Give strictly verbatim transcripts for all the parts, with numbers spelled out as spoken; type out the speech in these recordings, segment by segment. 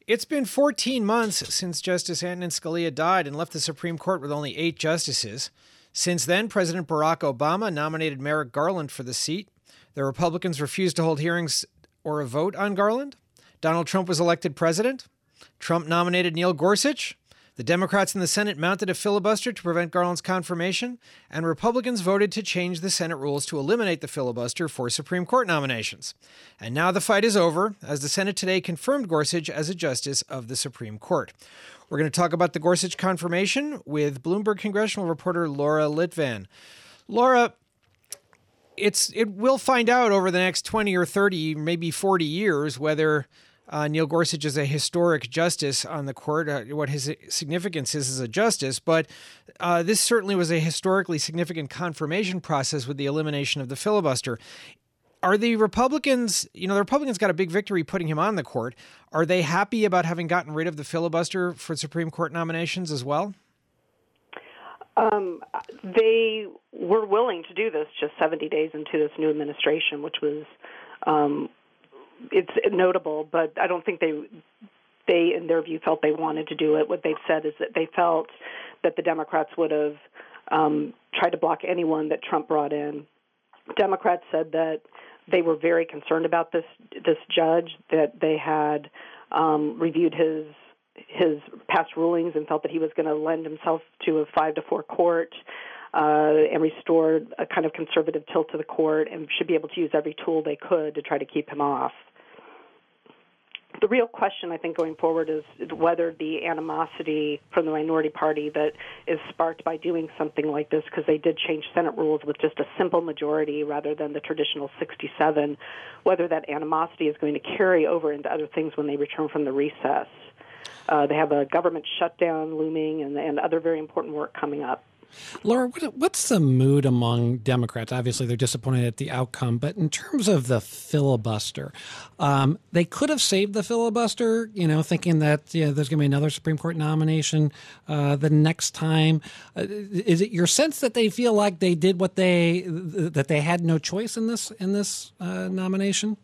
It's been fourteen months since Justice Antonin Scalia died and left the Supreme Court with only eight justices. Since then, President Barack Obama nominated Merrick Garland for the seat. The Republicans refused to hold hearings or a vote on Garland. Donald Trump was elected president. Trump nominated Neil Gorsuch. The Democrats in the Senate mounted a filibuster to prevent Garland's confirmation, and Republicans voted to change the Senate rules to eliminate the filibuster for Supreme Court nominations. And now the fight is over, as the Senate today confirmed Gorsuch as a justice of the Supreme Court. We're going to talk about the Gorsuch confirmation with Bloomberg congressional reporter Laura Litvan. Laura, it's it we'll find out over the next twenty or thirty, maybe forty years whether Uh, Neil Gorsuch is a historic justice on the court, uh, what his significance is as a justice. But uh, this certainly was a historically significant confirmation process with the elimination of the filibuster. Are the Republicans, you know, the Republicans got a big victory putting him on the court. Are they happy about having gotten rid of the filibuster for Supreme Court nominations as well? Um, they were willing to do this just seventy days into this new administration, which was um, it's notable, but I don't think they, they, in their view, felt they wanted to do it. What they've said is that they felt that the Democrats would have um, tried to block anyone that Trump brought in. Democrats said that they were very concerned about this this judge, that they had um, reviewed his his past rulings and felt that he was going to lend himself to a five to four court. Uh, and restored a kind of conservative tilt to the court and should be able to use every tool they could to try to keep him off. The real question, I think, going forward is whether the animosity from the minority party that is sparked by doing something like this, because they did change Senate rules with just a simple majority rather than the traditional sixty-seven, whether that animosity is going to carry over into other things when they return from the recess. Uh, they have a government shutdown looming and, and other very important work coming up. Laura, what, what's the mood among Democrats? Obviously, they're disappointed at the outcome, but in terms of the filibuster, um, they could have saved the filibuster, you know, thinking that you know, there's going to be another Supreme Court nomination uh, the next time. Uh, is it your sense that they feel like they did what they that they had no choice in this in this uh, nomination?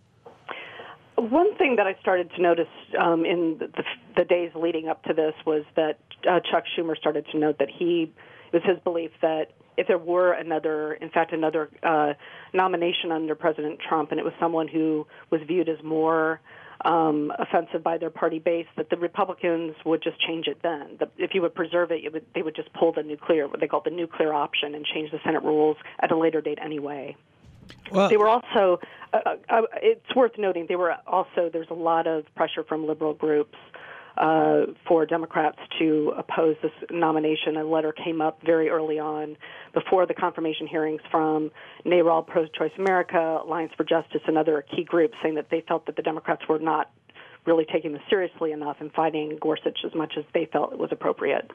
One thing that I started to notice um, in the, the days leading up to this was that uh, Chuck Schumer started to note that he. It was his belief that if there were another, in fact, another uh, nomination under President Trump, and it was someone who was viewed as more um, offensive by their party base, that the Republicans would just change it then. The, if you would preserve it, it would, they would just pull the nuclear, what they call the nuclear option, and change the Senate rules at a later date anyway. Well, they were also, uh, uh, it's worth noting, they were also, there's a lot of pressure from liberal groups Uh, for Democrats to oppose this nomination. A letter came up very early on before the confirmation hearings from NARAL, Pro-Choice America, Alliance for Justice, and other key groups saying that they felt that the Democrats were not really taking this seriously enough and fighting Gorsuch as much as they felt it was appropriate.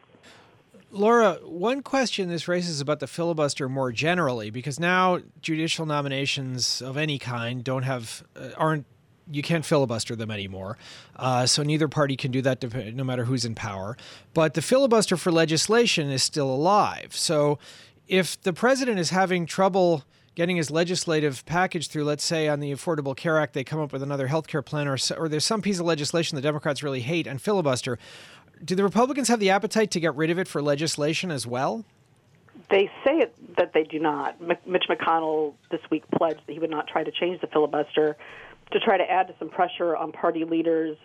Laura, one question this raises about the filibuster more generally, because now judicial nominations of any kind don't have, uh, aren't you can't filibuster them anymore. Uh, so neither party can do that no matter who's in power. But the filibuster for legislation is still alive. So if the president is having trouble getting his legislative package through, let's say on the Affordable Care Act, they come up with another health care plan, or, or there's some piece of legislation the Democrats really hate and filibuster, do the Republicans have the appetite to get rid of it for legislation as well? They say it, that they do not. Mitch McConnell this week pledged that he would not try to change the filibuster to try to add to some pressure on party leaders.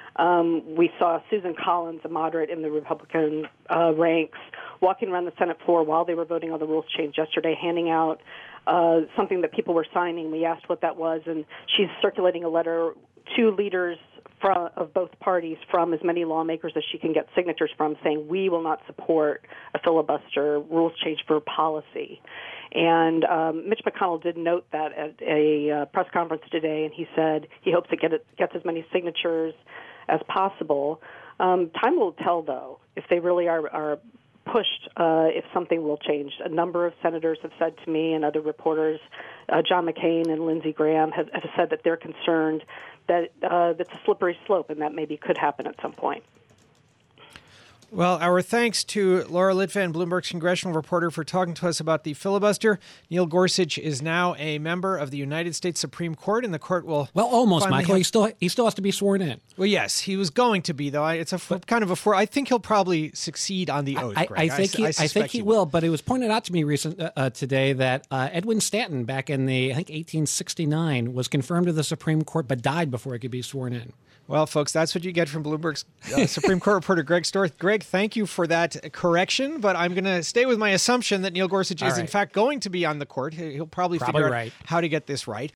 Um, we saw Susan Collins, a moderate in the Republican uh, ranks, walking around the Senate floor while they were voting on the rules change yesterday, handing out uh, something that people were signing. We asked what that was, and she's circulating a letter to leaders from, of both parties from as many lawmakers as she can get signatures from, saying we will not support a filibuster rules change for policy. And um, Mitch McConnell did note that at a uh, press conference today, and he said he hopes it, get it gets as many signatures as possible. Um, time will tell, though, if they really are, are pushed, uh, if something will change. A number of senators have said to me and other reporters, uh, John McCain and Lindsey Graham, have, have said that they're concerned that uh, that's a slippery slope and that maybe could happen at some point. Well, our thanks to Laura Litvin, Bloomberg's congressional reporter, for talking to us about the filibuster. Neil Gorsuch is now a member of the United States Supreme Court, and the court will well, almost, Michael. Have... He still he still has to be sworn in. Well, yes, he was going to be, though. It's a but, kind of a for. I think he'll probably succeed on the oath. I, Greg. I think he, I, I, I think he he will. will. But it was pointed out to me recent uh, uh, today that uh, Edwin Stanton, back in the I think eighteen sixty-nine, was confirmed to the Supreme Court, but died before he could be sworn in. Well, folks, that's what you get from Bloomberg's uh, Supreme Court reporter Greg Storth. Greg, thank you for that correction, but I'm going to stay with my assumption that Neil Gorsuch is, right. in fact, going to be on the court. He'll probably, probably figure right. out how to get this right.